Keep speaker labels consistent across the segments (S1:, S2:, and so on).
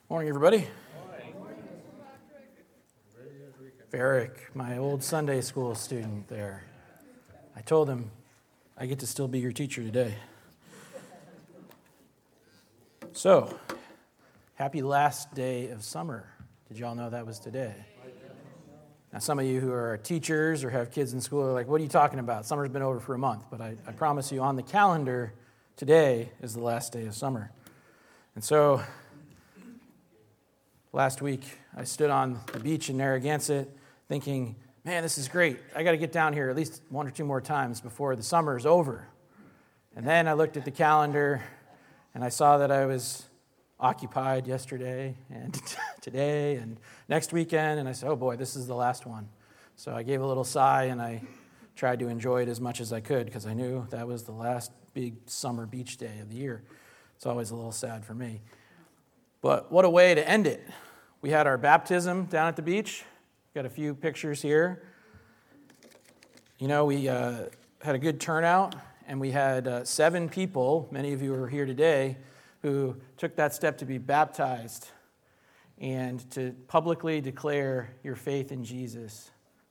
S1: Morning, everybody. Eric, my old Sunday school student there. I told him I get to still be your teacher today. So, happy last day of summer. Did y'all know that was today? Now, some of you who are teachers or have kids in school are like, what are you talking about? Summer's been over for a month. But I promise you, on the calendar, today is the last day of summer. And so, last week, I stood on the beach in Narragansett thinking, man, this is great. I got to get down here at least one or two more times before the summer is over. And then I looked at the calendar, and I saw that I was occupied yesterday and today and next weekend, and I said, oh boy, this is the last one. So I gave a little sigh, and I tried to enjoy it as much as I could because I knew that was the last big summer beach day of the year. It's always a little sad for me. But what a way to end it. We had our baptism down at the beach. Got a few pictures here. You know, we had a good turnout, and we had 7 people, many of you are here today, who took that step to be baptized and to publicly declare your faith in Jesus.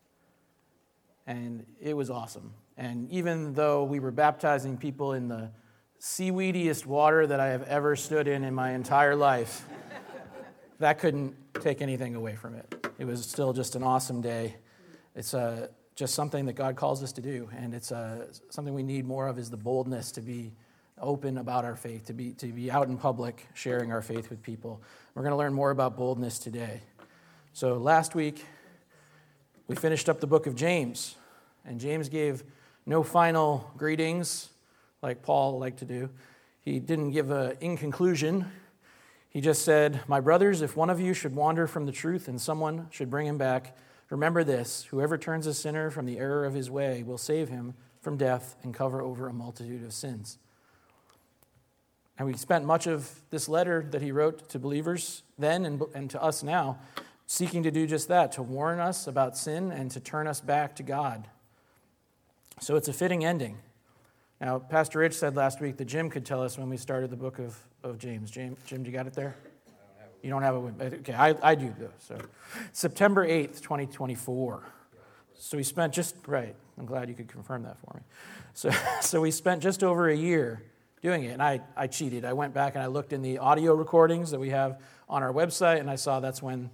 S1: And it was awesome. And even though we were baptizing people in the seaweediest water that I have ever stood in my entire life, that couldn't take anything away from it. It was still just an awesome day. It's just something that God calls us to do, and it's something we need more of is the boldness to be open about our faith, to be out in public sharing our faith with people. We're going to learn more about boldness today. So last week, we finished up the book of James, and James gave no final greetings like Paul liked to do. He didn't give in conclusion. He just said, my brothers, if one of you should wander from the truth and someone should bring him back, remember this, whoever turns a sinner from the error of his way will save him from death and cover over a multitude of sins. And we spent much of this letter that he wrote to believers then and to us now, seeking to do just that, to warn us about sin and to turn us back to God. So it's a fitting ending. Now, Pastor Rich said last week that Jim could tell us when we started the book of James. Jim, do you got it there? You don't have it? Okay, I do, though. So, September 8th, 2024. So we spent just, right, I'm glad you could confirm that for me. So we spent just over a year doing it, and I cheated. I went back and I looked in the audio recordings that we have on our website, and I saw that's when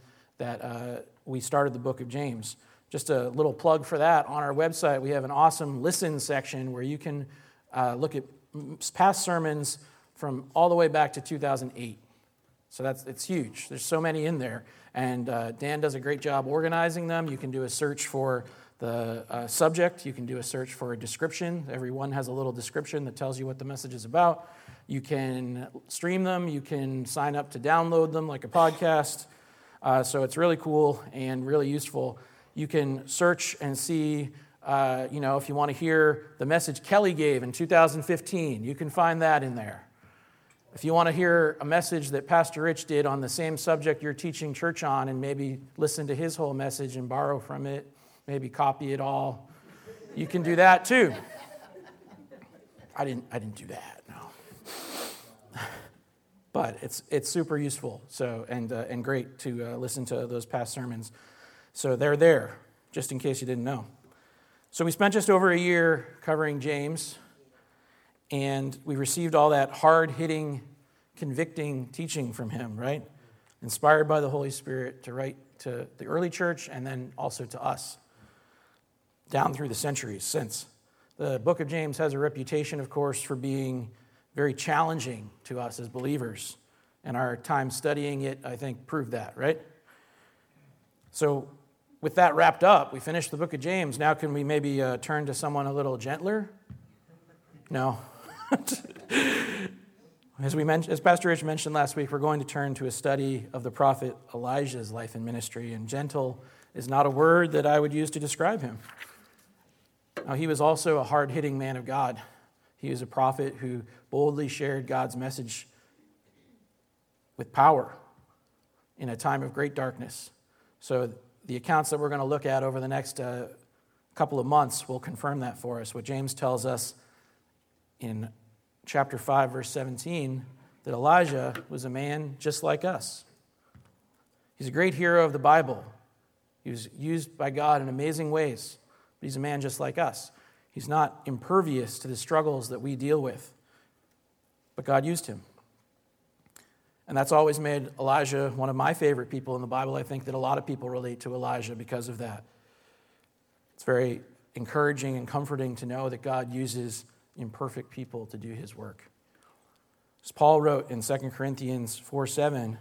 S1: we started the book of James. Just a little plug for that. On our website, we have an awesome listen section where you can look at past sermons from all the way back to 2008. So it's huge. There's so many in there. And Dan does a great job organizing them. You can do a search for the subject. You can do a search for a description. Every one has a little description that tells you what the message is about. You can stream them. You can sign up to download them like a podcast. So it's really cool and really useful. You can search and see, if you want to hear the message Kelly gave in 2015, you can find that in there. If you want to hear a message that Pastor Rich did on the same subject you're teaching church on and maybe listen to his whole message and borrow from it, maybe copy it all, you can do that too. I didn't do that, no. But it's super useful and great to listen to those past sermons. So they're there, just in case you didn't know. So we spent just over a year covering James, and we received all that hard-hitting, convicting teaching from him, right? Inspired by the Holy Spirit to write to the early church and then also to us down through the centuries since. The book of James has a reputation, of course, for being very challenging to us as believers. And our time studying it, I think, proved that, right? So with that wrapped up, we finished the book of James. Now can we maybe turn to someone a little gentler? No. As Pastor Rich mentioned last week, we're going to turn to a study of the prophet Elijah's life and ministry, and gentle is not a word that I would use to describe him. Now, he was also a hard-hitting man of God. He was a prophet who boldly shared God's message with power in a time of great darkness. So the accounts that we're going to look at over the next couple of months will confirm that for us. What James tells us in chapter 5, verse 17, that Elijah was a man just like us, He's a great hero of the Bible. He was used by God in amazing ways. But he's a man just like us. He's not impervious to the struggles that we deal with. But God used him. And that's always made Elijah one of my favorite people in the Bible. I think that a lot of people relate to Elijah because of that. It's very encouraging and comforting to know that God uses imperfect people to do his work. As Paul wrote in 2 Corinthians 4:7,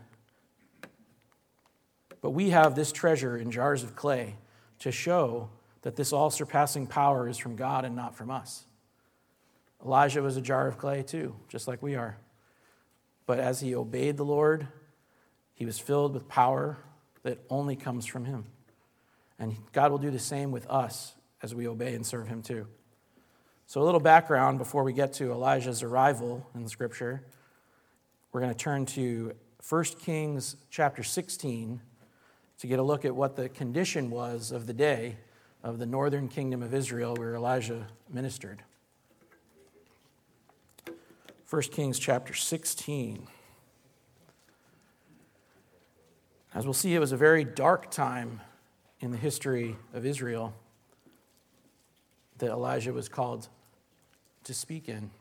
S1: but we have this treasure in jars of clay to show that this all-surpassing power is from God and not from us. Elijah was a jar of clay too, just like we are. But as he obeyed the Lord, he was filled with power that only comes from him. And God will do the same with us as we obey and serve him too. So a little background before we get to Elijah's arrival in the scripture. We're going to turn to 1 Kings chapter 16 to get a look at what the condition was of the day of the northern kingdom of Israel where Elijah ministered. 1 Kings chapter 16. As we'll see, it was a very dark time in the history of Israel that Elijah was called to speak in.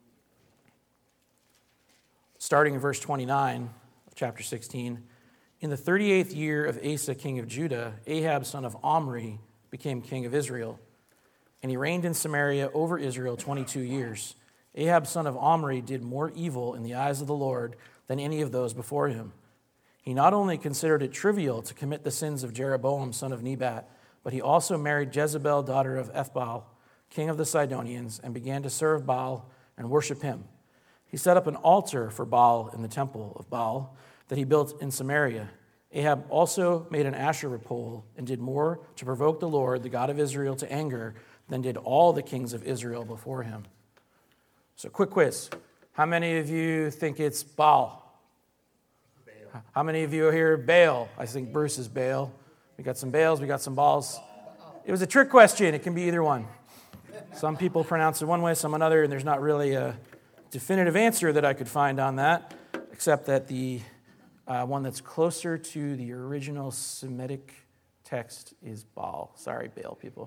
S1: Starting in verse 29 of chapter 16, in the 38th year of Asa, king of Judah, Ahab, son of Omri, became king of Israel, and he reigned in Samaria over Israel 22 years. Ahab, son of Omri, did more evil in the eyes of the Lord than any of those before him. He not only considered it trivial to commit the sins of Jeroboam, son of Nebat, but he also married Jezebel, daughter of Ethbaal, king of the Sidonians, and began to serve Baal and worship him. He set up an altar for Baal in the temple of Baal that he built in Samaria. Ahab also made an Asherah pole and did more to provoke the Lord, the God of Israel, to anger than did all the kings of Israel before him. So, quick quiz. How many of you think it's Baal? Baal. How many of you are here Baal? I think Bruce is Baal. We got some Baals, we got some Baals. It was a trick question. It can be either one. Some people pronounce it one way, some another, and there's not really a definitive answer that I could find on that, except that the one that's closer to the original Semitic text is Baal. Sorry, Baal people.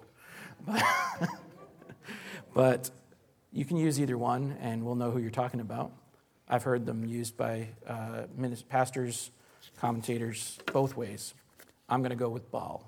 S1: But you can use either one, and we'll know who you're talking about. I've heard them used by pastors, commentators, both ways. I'm going to go with Baal,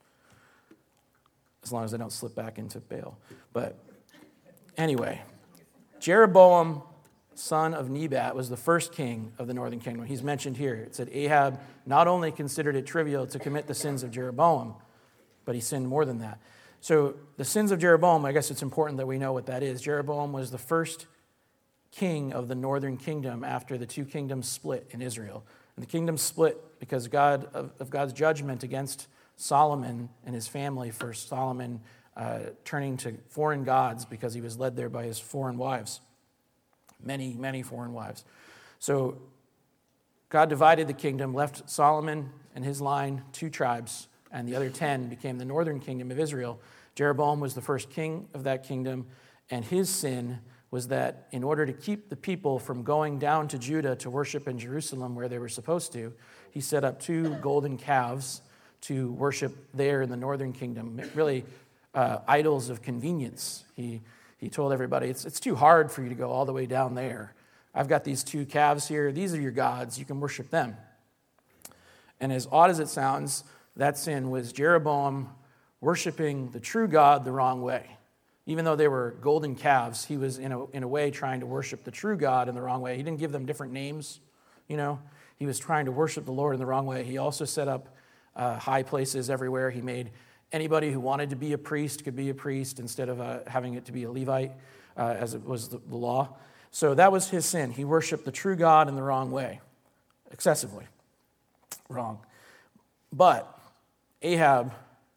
S1: as long as I don't slip back into Baal. But anyway, Jeroboam, son of Nebat, was the first king of the northern kingdom. He's mentioned here. It said Ahab not only considered it trivial to commit the sins of Jeroboam, but he sinned more than that. So the sins of Jeroboam, I guess it's important that we know what that is. Jeroboam was the first king of the northern kingdom after the two kingdoms split in Israel. And the kingdom split because of God's judgment against Solomon and his family for Solomon turning to foreign gods because he was led there by his foreign wives. Many, many foreign wives. So God divided the kingdom, left Solomon and his line 2 tribes, and the other 10 became the northern kingdom of Israel. Jeroboam was the first king of that kingdom, and his sin was that in order to keep the people from going down to Judah to worship in Jerusalem where they were supposed to, he set up 2 golden calves to worship there in the northern kingdom, really idols of convenience. He told everybody, it's too hard for you to go all the way down there. I've got these 2 calves here. These are your gods. You can worship them. And as odd as it sounds, that sin was Jeroboam worshiping the true God the wrong way. Even though they were golden calves, he was in a way trying to worship the true God in the wrong way. He didn't give them different names, He was trying to worship the Lord in the wrong way. He also set up high places everywhere. He made anybody who wanted to be a priest could be a priest instead of having it to be a Levite, as it was the law. So that was his sin. He worshiped the true God in the wrong way, excessively wrong. But Ahab,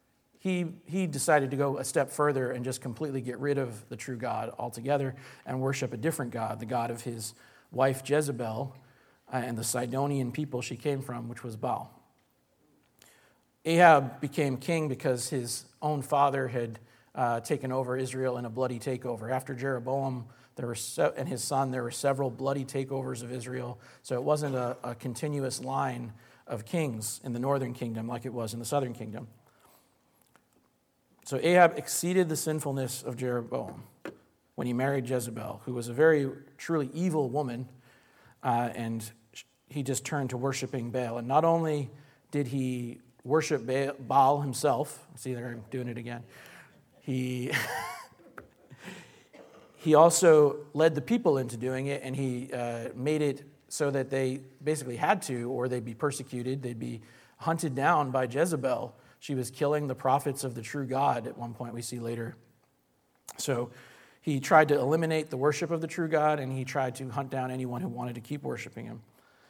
S1: he decided to go a step further and just completely get rid of the true God altogether and worship a different God, the God of his wife Jezebel and the Sidonian people she came from, which was Baal. Ahab became king because his own father had taken over Israel in a bloody takeover. After Jeroboam and his son, there were several bloody takeovers of Israel. So it wasn't a continuous line of kings in the northern kingdom like it was in the southern kingdom. So Ahab exceeded the sinfulness of Jeroboam when he married Jezebel, who was a very truly evil woman, and he just turned to worshiping Baal. And not only did he worship Baal himself, see there I'm doing it again, he also led the people into doing it, and he made it so that they basically had to, or they'd be persecuted, they'd be hunted down by Jezebel. She was killing the prophets of the true God at one point, we see later. So he tried to eliminate the worship of the true God, and he tried to hunt down anyone who wanted to keep worshiping him.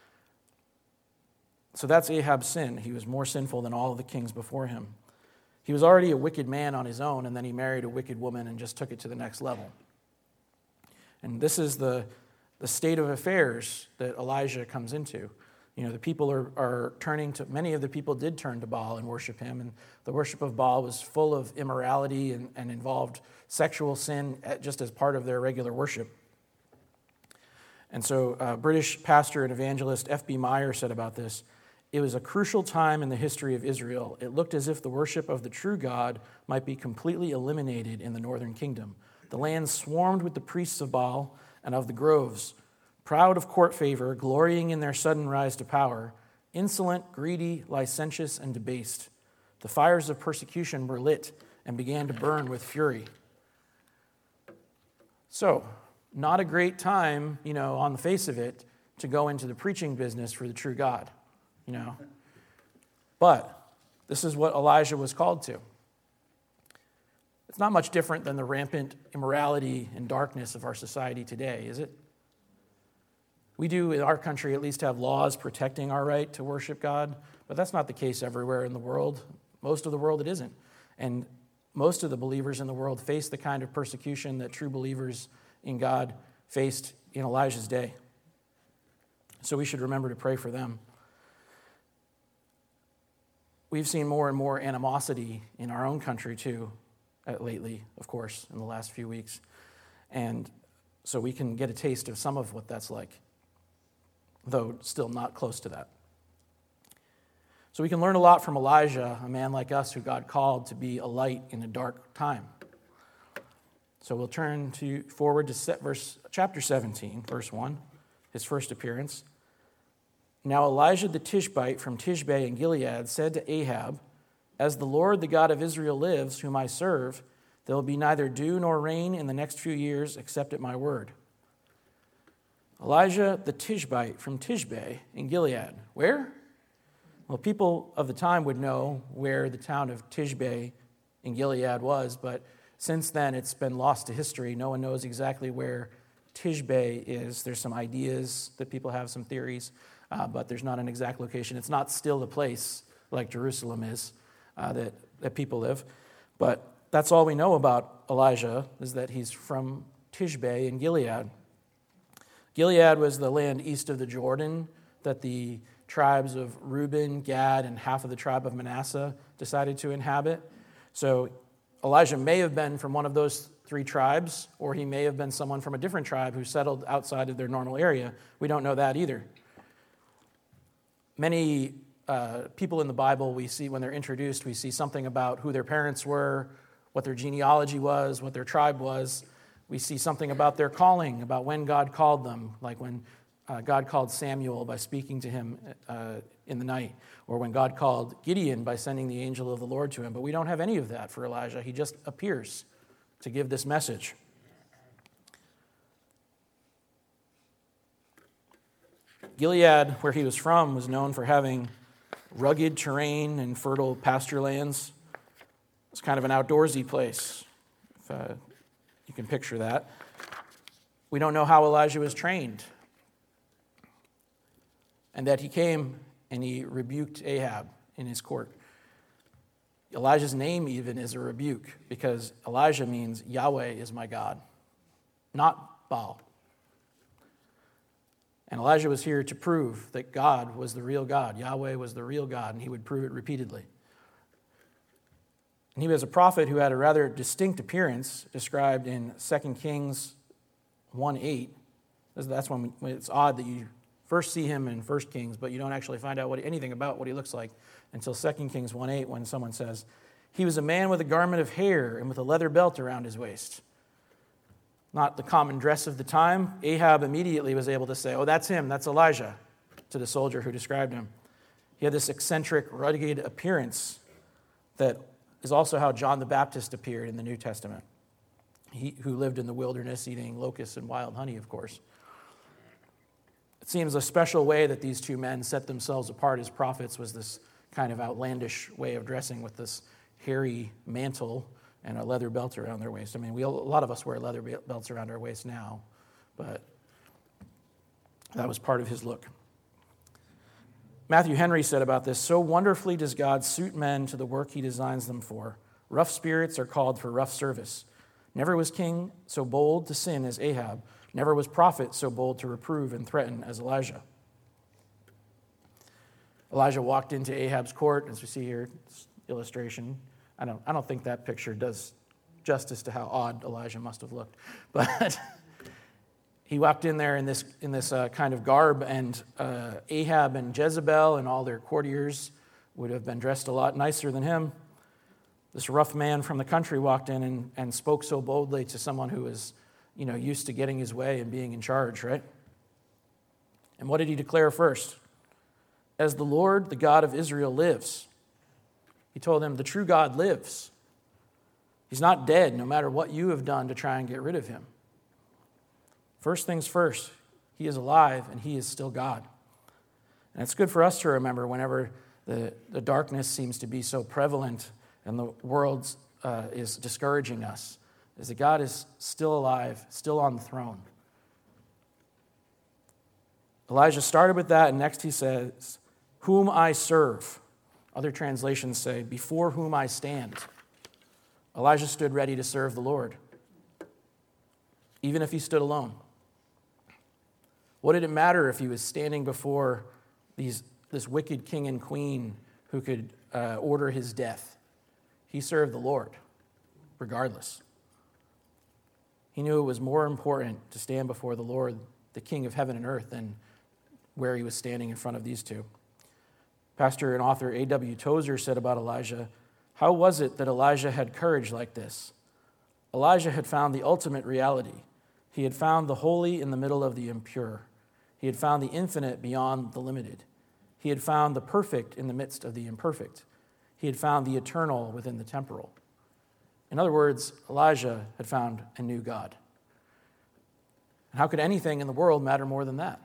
S1: So that's Ahab's sin. He was more sinful than all of the kings before him. He was already a wicked man on his own, and then he married a wicked woman and just took it to the next level. And this is the state of affairs that Elijah comes into. You know, the people are turning to, many of the people did turn to Baal and worship him, and the worship of Baal was full of immorality and involved sexual sin just as part of their regular worship. And so British pastor and evangelist F.B. Meyer said about this, "It was a crucial time in the history of Israel. It looked as if the worship of the true God might be completely eliminated in the northern kingdom. The land swarmed with the priests of Baal and of the groves, proud of court favor, glorying in their sudden rise to power, insolent, greedy, licentious, and debased. The fires of persecution were lit and began to burn with fury." So, not a great time, on the face of it, to go into the preaching business for the true God, But this is what Elijah was called to. It's not much different than the rampant immorality and darkness of our society today, is it? We do, in our country, at least have laws protecting our right to worship God, but that's not the case everywhere in the world. Most of the world, it isn't. And most of the believers in the world face the kind of persecution that true believers in God faced in Elijah's day. So we should remember to pray for them. We've seen more and more animosity in our own country, too, lately, of course, in the last few weeks. And so we can get a taste of some of what that's like, though still not close to that. So we can learn a lot from Elijah, a man like us who God called to be a light in a dark time. So we'll turn forward to chapter 17, verse 1, his first appearance. "Now Elijah the Tishbite from Tishbe in Gilead said to Ahab, 'As the Lord, the God of Israel lives, whom I serve, there will be neither dew nor rain in the next few years except at my word.'" Elijah the Tishbite from Tishbe in Gilead. Where? Well, people of the time would know where the town of Tishbe in Gilead was, but since then it's been lost to history. No one knows exactly where Tishbe is. There's some ideas that people have, some theories, but there's not an exact location. It's not still a place like Jerusalem is that people live. But that's all we know about Elijah, is that he's from Tishbe in Gilead. Gilead was the land east of the Jordan that the tribes of Reuben, Gad, and half of the tribe of Manasseh decided to inhabit. So Elijah may have been from one of those three tribes, or he may have been someone from a different tribe who settled outside of their normal area. We don't know that either. Many people in the Bible, we see when they're introduced, we see something about who their parents were, what their genealogy was, what their tribe was. We see something about their calling, about when God called them, like when God called Samuel by speaking to him in the night, or when God called Gideon by sending the angel of the Lord to him. But we don't have any of that for Elijah. He just appears to give this message. Gilead, where he was from, was known for having rugged terrain and fertile pasture lands. It's kind of an outdoorsy place, if you can picture that. We don't know how Elijah was trained, and that he came and he rebuked Ahab in his court. Elijah's name even is a rebuke, because Elijah means Yahweh is my God, not Baal. And Elijah was here to prove that God was the real God, Yahweh was the real God, and he would prove it repeatedly. And he was a prophet who had a rather distinct appearance, described in 2 Kings 1:8. That's when it's odd that you first see him in 1 Kings, but you don't actually find out anything about what he looks like until 2 Kings 1:8, when someone says, he was a man with a garment of hair and with a leather belt around his waist. Not the common dress of the time. Ahab immediately was able to say, oh, that's him, that's Elijah, to the soldier who described him. He had this eccentric, rugged appearance that is also how John the Baptist appeared in the New Testament. He who lived in the wilderness eating locusts and wild honey, of course. It seems a special way that these two men set themselves apart as prophets was this kind of outlandish way of dressing with this hairy mantle and a leather belt around their waist. I mean, a lot of us wear leather belts around our waist now, but that was part of his look. Matthew Henry said about this, so wonderfully does God suit men to the work he designs them for. Rough spirits are called for rough service. Never was king so bold to sin as Ahab. Never was prophet so bold to reprove and threaten as Elijah. Elijah walked into Ahab's court, as we see here, this illustration. I don't think that picture does justice to how odd Elijah must have looked, but he walked in there in this kind of garb, and Ahab and Jezebel and all their courtiers would have been dressed a lot nicer than him. This rough man from the country walked in and spoke so boldly to someone who was, used to getting his way and being in charge, right? And what did he declare first? As the Lord, the God of Israel, lives. He told them, the true God lives. He's not dead, no matter what you have done to try and get rid of him. First things first, he is alive and he is still God. And it's good for us to remember whenever the darkness seems to be so prevalent and the world is discouraging us, is that God is still alive, still on the throne. Elijah started with that, and next he says, whom I serve. Other translations say, before whom I stand. Elijah stood ready to serve the Lord, even if he stood alone. What did it matter if he was standing before this wicked king and queen who could order his death? He served the Lord, regardless. He knew it was more important to stand before the Lord, the King of heaven and earth, than where he was standing in front of these two. Pastor and author A.W. Tozer said about Elijah, how was it that Elijah had courage like this? Elijah had found the ultimate reality. He had found the holy in the middle of the impure. He had found the infinite beyond the limited. He had found the perfect in the midst of the imperfect. He had found the eternal within the temporal. In other words, Elijah had found a new God. And how could anything in the world matter more than that?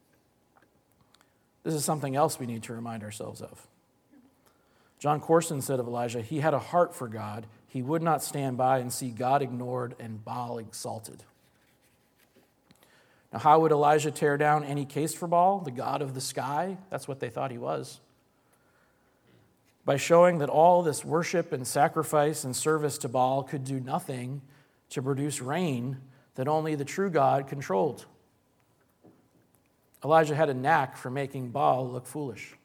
S1: This is something else we need to remind ourselves of. John Corson said of Elijah, he had a heart for God. He would not stand by and see God ignored and Baal exalted. Now, how would Elijah tear down any case for Baal, the god of the sky? That's what they thought he was. By showing that all this worship and sacrifice and service to Baal could do nothing to produce rain that only the true God controlled. Elijah had a knack for making Baal look foolish.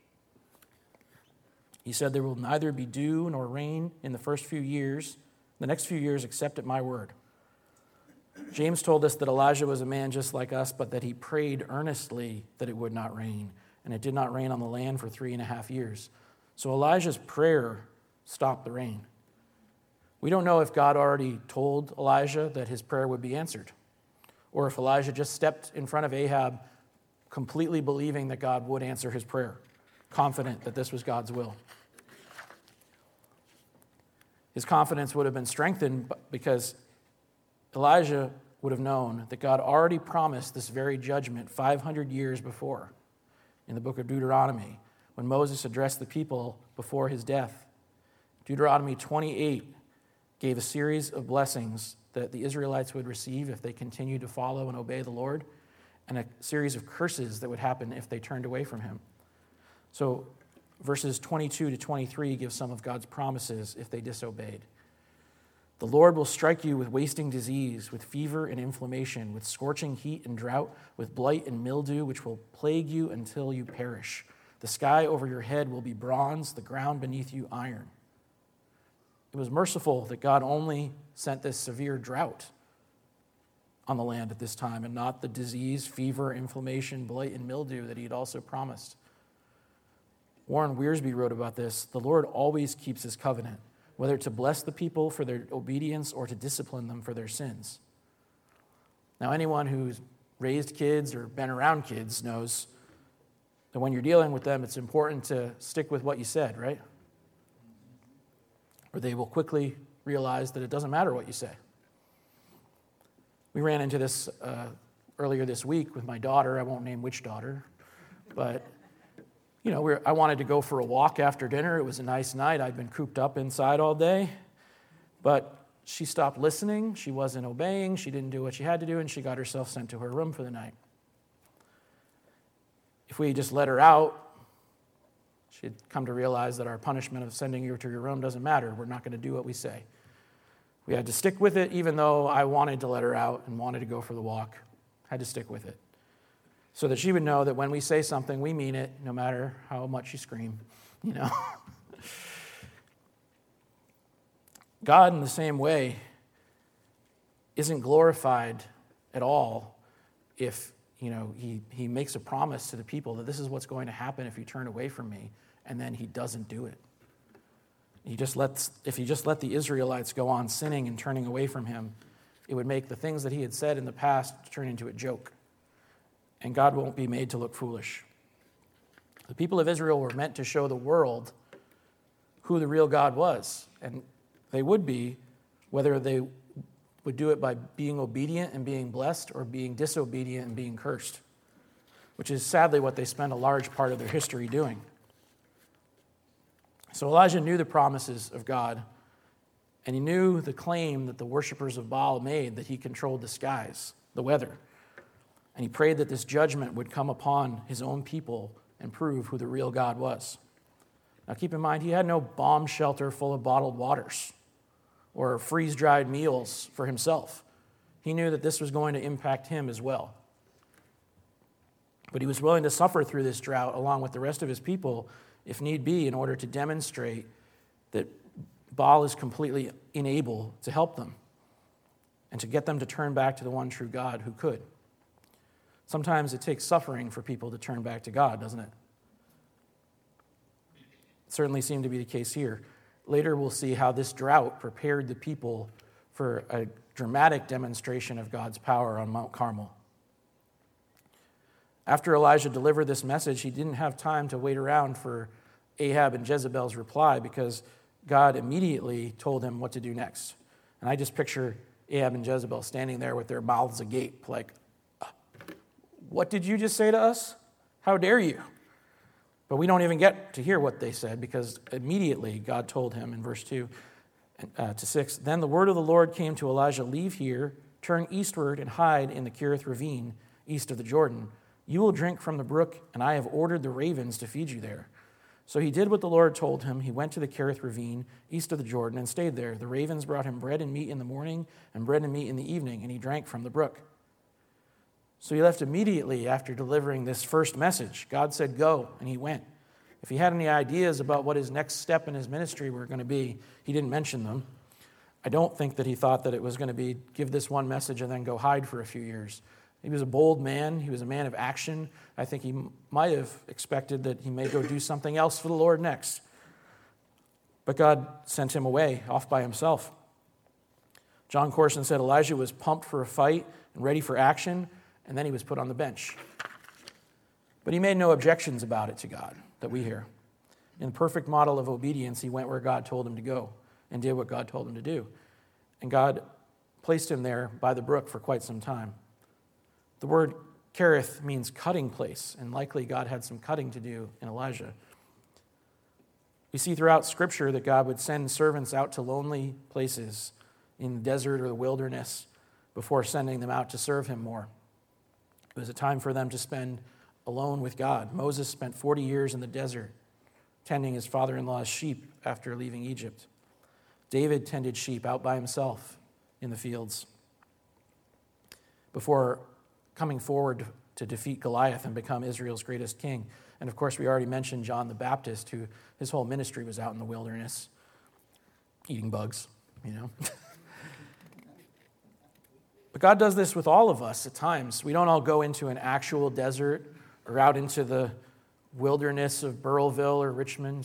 S1: He said, there will neither be dew nor rain in the next few years, except at my word. James told us that Elijah was a man just like us, but that he prayed earnestly that it would not rain, and it did not rain on the land for 3.5 years. So Elijah's prayer stopped the rain. We don't know if God already told Elijah that his prayer would be answered, or if Elijah just stepped in front of Ahab completely believing that God would answer his prayer, confident that this was God's will. His confidence would have been strengthened because Elijah would have known that God already promised this very judgment 500 years before in the book of Deuteronomy, when Moses addressed the people before his death. Deuteronomy 28 gave a series of blessings that the Israelites would receive if they continued to follow and obey the Lord, and a series of curses that would happen if they turned away from him. So verses 22 to 23 give some of God's promises if they disobeyed. The Lord will strike you with wasting disease, with fever and inflammation, with scorching heat and drought, with blight and mildew, which will plague you until you perish. The sky over your head will be bronze, the ground beneath you iron. It was merciful that God only sent this severe drought on the land at this time, and not the disease, fever, inflammation, blight, and mildew that he had also promised. Warren Wiersbe wrote about this: the Lord always keeps his covenant, whether to bless the people for their obedience or to discipline them for their sins. Now, anyone who's raised kids or been around kids knows that when you're dealing with them, it's important to stick with what you said, right? Or they will quickly realize that it doesn't matter what you say. We ran into this earlier this week with my daughter. I won't name which daughter, but I wanted to go for a walk after dinner. It was a nice night. I'd been cooped up inside all day, but she stopped listening. She wasn't obeying. She didn't do what she had to do, and she got herself sent to her room for the night. If we just let her out, she'd come to realize that our punishment of sending you to your room doesn't matter. We're not going to do what we say. We had to stick with it, even though I wanted to let her out and wanted to go for the walk. Had to stick with it, so that she would know that when we say something, we mean it, no matter how much you scream, God, in the same way, isn't glorified at all if, he makes a promise to the people that this is what's going to happen if you turn away from me, and then he doesn't do it. If he just let the Israelites go on sinning and turning away from him, it would make the things that he had said in the past turn into a joke. And God won't be made to look foolish. The people of Israel were meant to show the world who the real God was. And they would be, whether they would do it by being obedient and being blessed or being disobedient and being cursed, which is sadly what they spend a large part of their history doing. So Elijah knew the promises of God, and he knew the claim that the worshipers of Baal made, that he controlled the skies, the weather. And he prayed that this judgment would come upon his own people and prove who the real God was. Now keep in mind, he had no bomb shelter full of bottled waters or freeze-dried meals for himself. He knew that this was going to impact him as well. But he was willing to suffer through this drought along with the rest of his people, if need be, in order to demonstrate that Baal is completely unable to help them and to get them to turn back to the one true God who could. Sometimes it takes suffering for people to turn back to God, doesn't it? It certainly seemed to be the case here. Later we'll see how this drought prepared the people for a dramatic demonstration of God's power on Mount Carmel. After Elijah delivered this message, he didn't have time to wait around for Ahab and Jezebel's reply, because God immediately told him what to do next. And I just picture Ahab and Jezebel standing there with their mouths agape, like, what did you just say to us? How dare you? But we don't even get to hear what they said, because immediately God told him in verse 2 to 6, then the word of the Lord came to Elijah, leave here, turn eastward and hide in the Kerith ravine east of the Jordan. You will drink from the brook, and I have ordered the ravens to feed you there. So he did what the Lord told him. He went to the Kerith ravine east of the Jordan and stayed there. The ravens brought him bread and meat in the morning and bread and meat in the evening, and he drank from the brook. So he left immediately after delivering this first message. God said, go, and he went. If he had any ideas about what his next step in his ministry were going to be, he didn't mention them. I don't think that he thought that it was going to be give this one message and then go hide for a few years. He was a bold man. He was a man of action. I think he might have expected that he may go do something else for the Lord next. But God sent him away, off by himself. John Corson said Elijah was pumped for a fight and ready for action, and then he was put on the bench. But he made no objections about it to God that we hear. In the perfect model of obedience, he went where God told him to go and did what God told him to do. And God placed him there by the brook for quite some time. The word Kerith means cutting place, and likely God had some cutting to do in Elijah. We see throughout Scripture that God would send servants out to lonely places in the desert or the wilderness before sending them out to serve him more. It was a time for them to spend alone with God. Moses spent 40 years in the desert tending his father-in-law's sheep after leaving Egypt. David tended sheep out by himself in the fields before coming forward to defeat Goliath and become Israel's greatest king. And of course, we already mentioned John the Baptist, who his whole ministry was out in the wilderness, eating bugs, But But God does this with all of us at times. We don't all go into an actual desert or out into the wilderness of Burrillville or Richmond,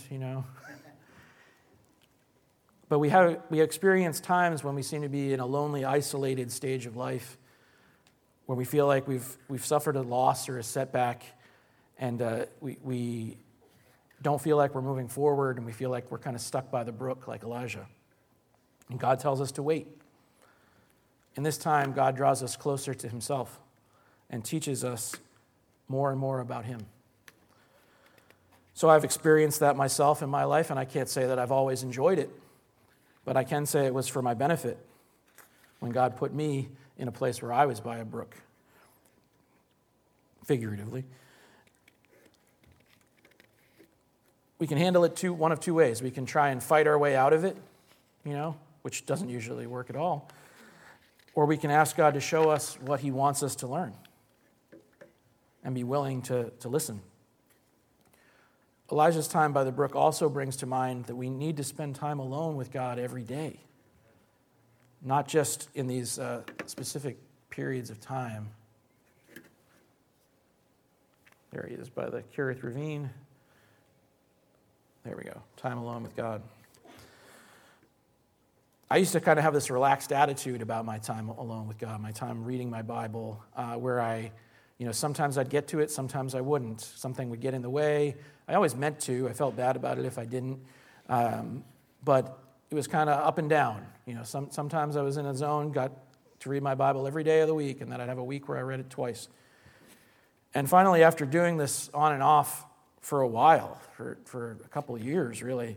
S1: But we experience times when we seem to be in a lonely, isolated stage of life, when we feel like we've suffered a loss or a setback, and we don't feel like we're moving forward, and we feel like we're kind of stuck by the brook like Elijah. And God tells us to wait. In this time, God draws us closer to himself and teaches us more and more about him. So I've experienced that myself in my life, and I can't say that I've always enjoyed it, but I can say it was for my benefit when God put me in a place where I was by a brook, figuratively. We can handle it one of two ways. We can try and fight our way out of it, which doesn't usually work at all. Or we can ask God to show us what he wants us to learn and be willing to listen. Elijah's time by the brook also brings to mind that we need to spend time alone with God every day, not just in these specific periods of time. There he is by the Kerith Ravine. There we go. Time alone with God. I used to kind of have this relaxed attitude about my time alone with God, my time reading my Bible, where sometimes I'd get to it, sometimes I wouldn't. Something would get in the way. I always meant to. I felt bad about it if I didn't. But it was kind of up and down. Sometimes I was in a zone, got to read my Bible every day of the week, and then I'd have a week where I read it twice. And finally, after doing this on and off for a while, for a couple of years, really,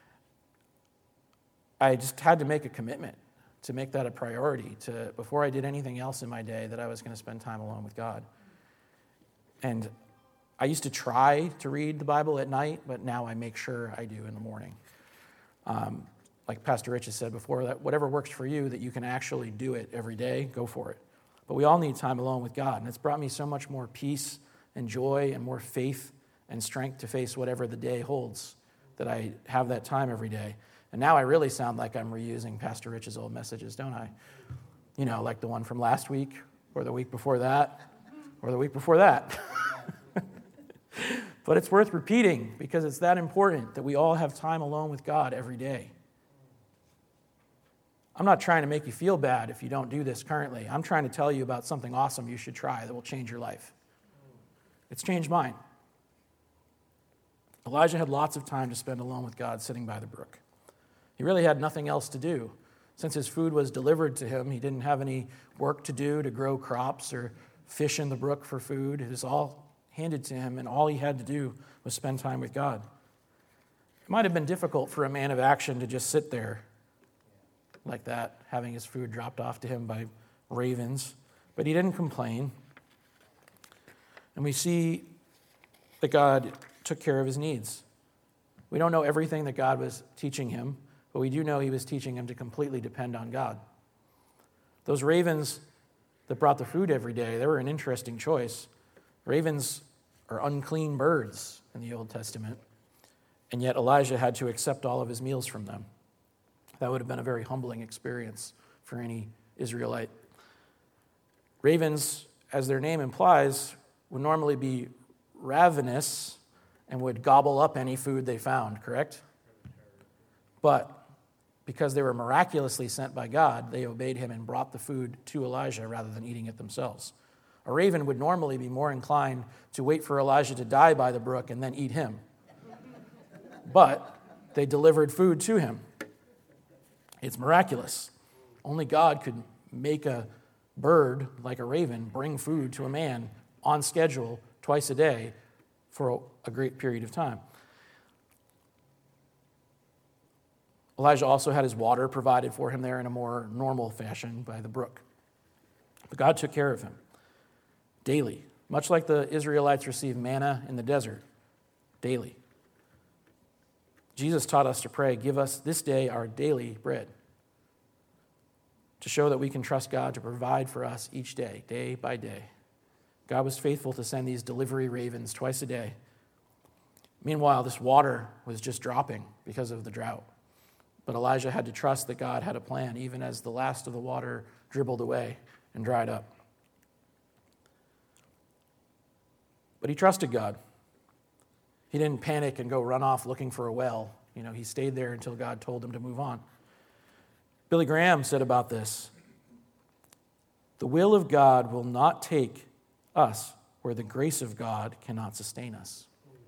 S1: I just had to make a commitment to make that a priority, before I did anything else in my day, that I was going to spend time alone with God. And I used to try to read the Bible at night, but now I make sure I do in the morning. Like Pastor Rich has said before, that whatever works for you, that you can actually do it every day, go for it. But we all need time alone with God, and it's brought me so much more peace and joy and more faith and strength to face whatever the day holds, that I have that time every day. And now I really sound like I'm reusing Pastor Rich's old messages, don't I? Like the one from last week, or the week before that, or the week before that. But it's worth repeating, because it's that important that we all have time alone with God every day. I'm not trying to make you feel bad if you don't do this currently. I'm trying to tell you about something awesome you should try that will change your life. It's changed mine. Elijah had lots of time to spend alone with God, sitting by the brook. He really had nothing else to do. Since his food was delivered to him, he didn't have any work to do to grow crops or fish in the brook for food. It was all handed to him, and all he had to do was spend time with God. It might have been difficult for a man of action to just sit there like that, having his food dropped off to him by ravens, but he didn't complain. And we see that God took care of his needs. We don't know everything that God was teaching him, but we do know he was teaching him to completely depend on God. Those ravens that brought the food every day, they were an interesting choice. Ravens are unclean birds in the Old Testament, and yet Elijah had to accept all of his meals from them. That would have been a very humbling experience for any Israelite. Ravens, as their name implies, would normally be ravenous and would gobble up any food they found, correct? But because they were miraculously sent by God, they obeyed him and brought the food to Elijah rather than eating it themselves. A raven would normally be more inclined to wait for Elijah to die by the brook and then eat him. But they delivered food to him. It's miraculous. Only God could make a bird like a raven bring food to a man on schedule twice a day for a great period of time. Elijah also had his water provided for him there in a more normal fashion by the brook. But God took care of him daily, much like the Israelites received manna in the desert daily. Jesus taught us to pray, "Give us this day our daily bread," to show that we can trust God to provide for us each day, day by day. God was faithful to send these delivery ravens twice a day. Meanwhile, this water was just dropping because of the drought. But Elijah had to trust that God had a plan, even as the last of the water dribbled away and dried up. But he trusted God. He didn't panic and go run off looking for a well. He stayed there until God told him to move on. Billy Graham said about this, "The will of God will not take us where the grace of God cannot sustain us."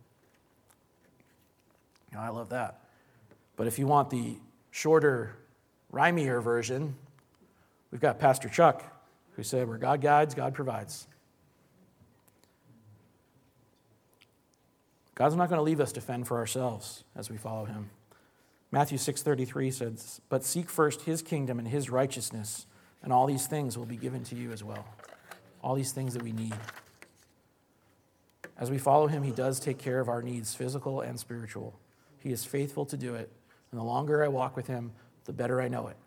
S1: I love that. But if you want the shorter, rhymier version, we've got Pastor Chuck, who said, "Where God guides, God provides." God's not going to leave us to fend for ourselves as we follow him. Matthew 6:33 says, "But seek first his kingdom and his righteousness, and all these things will be given to you as well." All these things that we need. As we follow him, he does take care of our needs, physical and spiritual. He is faithful to do it, and the longer I walk with him, the better I know it.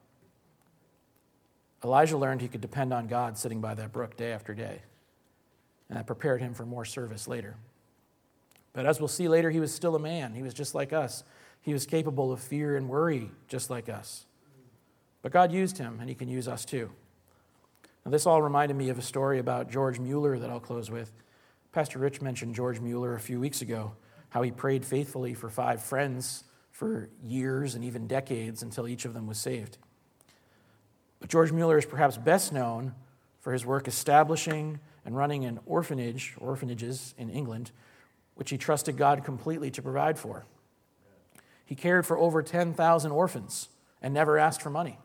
S1: Elijah learned he could depend on God sitting by that brook day after day, and that prepared him for more service later. But as we'll see later, he was still a man. He was just like us. He was capable of fear and worry just like us. But God used him, and he can use us too. Now, this all reminded me of a story about George Mueller that I'll close with. Pastor Rich mentioned George Mueller a few weeks ago, how he prayed faithfully for 5 friends for years and even decades until each of them was saved. But George Mueller is perhaps best known for his work establishing and running an orphanages in England, which he trusted God completely to provide for. He cared for over 10,000 orphans and never asked for money.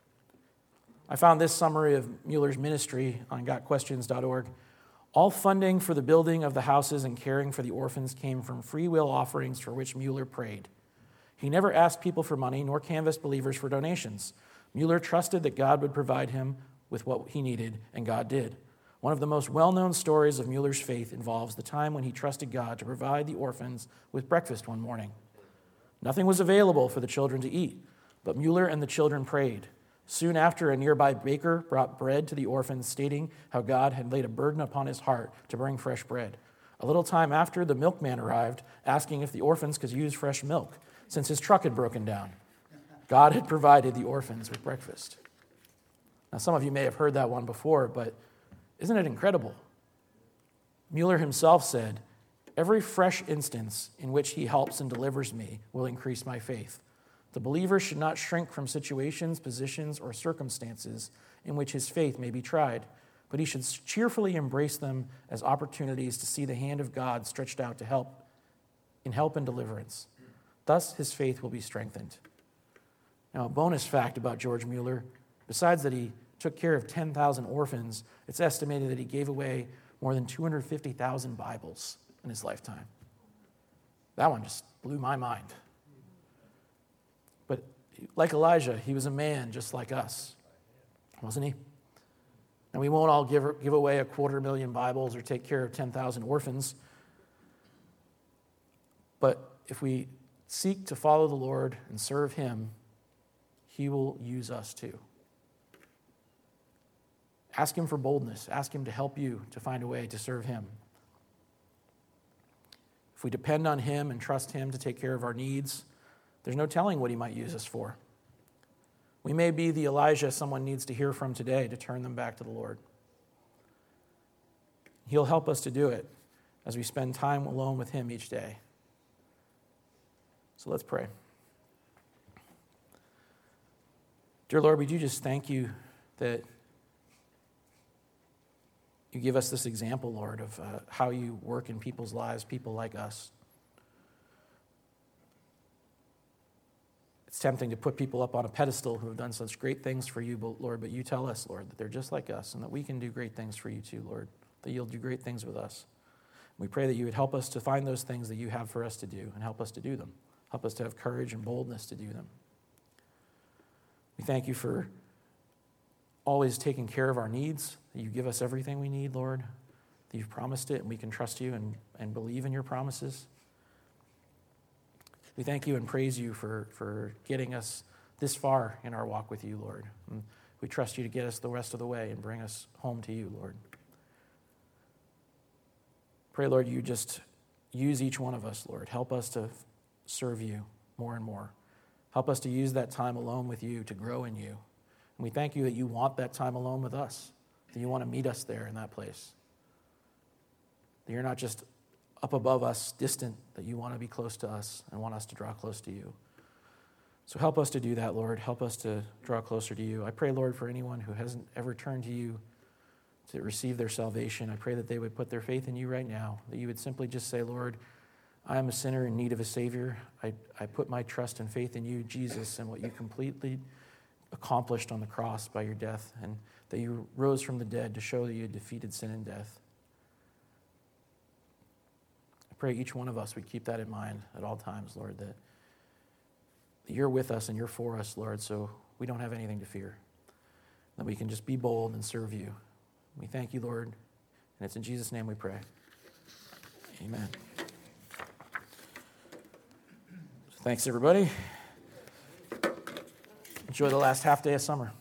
S1: I found this summary of Mueller's ministry on gotquestions.org. "All funding for the building of the houses and caring for the orphans came from free will offerings for which Mueller prayed. He never asked people for money nor canvassed believers for donations. Mueller trusted that God would provide him with what he needed, and God did. One of the most well-known stories of Mueller's faith involves the time when he trusted God to provide the orphans with breakfast one morning. Nothing was available for the children to eat, but Mueller and the children prayed. Soon after, a nearby baker brought bread to the orphans, stating how God had laid a burden upon his heart to bring fresh bread. A little time after, the milkman arrived, asking if the orphans could use fresh milk, since his truck had broken down. God had provided the orphans with breakfast." Now, some of you may have heard that one before, but isn't it incredible? Mueller himself said, "Every fresh instance in which he helps and delivers me will increase my faith. The believer should not shrink from situations, positions, or circumstances in which his faith may be tried, but he should cheerfully embrace them as opportunities to see the hand of God stretched out to help and deliverance. Thus, his faith will be strengthened." Now, a bonus fact about George Mueller, besides that he took care of 10,000 orphans, it's estimated that he gave away more than 250,000 Bibles in his lifetime. That one just blew my mind. But like Elijah, he was a man just like us, wasn't he? And we won't all give away 250,000 Bibles or take care of 10,000 orphans. But if we seek to follow the Lord and serve him, he will use us too. Ask him for boldness. Ask him to help you to find a way to serve him. If we depend on him and trust him to take care of our needs, there's no telling what he might use us for. We may be the Elijah someone needs to hear from today to turn them back to the Lord. He'll help us to do it as we spend time alone with him each day. So let's pray. Dear Lord, we do just thank you that you give us this example, Lord, of how you work in people's lives, people like us. It's tempting to put people up on a pedestal who have done such great things for you, Lord, but you tell us, Lord, that they're just like us and that we can do great things for you too, Lord, that you'll do great things with us. We pray that you would help us to find those things that you have for us to do and help us to do them. Help us to have courage and boldness to do them. We thank you for always taking care of our needs, that you give us everything we need, Lord, that you've promised it and we can trust you and believe in your promises. We thank you and praise you for getting us this far in our walk with you, Lord. And we trust you to get us the rest of the way and bring us home to you, Lord. Pray, Lord, you just use each one of us, Lord. Help us to serve you more and more. Help us to use that time alone with you to grow in you. And we thank you that you want that time alone with us. that you want to meet us there in that place. That you're not just up above us, distant, that you want to be close to us and want us to draw close to you. So help us to do that, Lord. Help us to draw closer to you. I pray, Lord, for anyone who hasn't ever turned to you to receive their salvation, I pray that they would put their faith in you right now, that you would simply just say, Lord, I am a sinner in need of a Savior. I put my trust and faith in you, Jesus, and what you completely accomplished on the cross by your death, and that you rose from the dead to show that you had defeated sin and death. I pray each one of us would keep that in mind at all times, Lord, that you're with us and you're for us, Lord, so we don't have anything to fear, that we can just be bold and serve you. We thank you, Lord, and it's in Jesus' name we pray. Amen. Thanks, everybody. Enjoy the last half day of summer.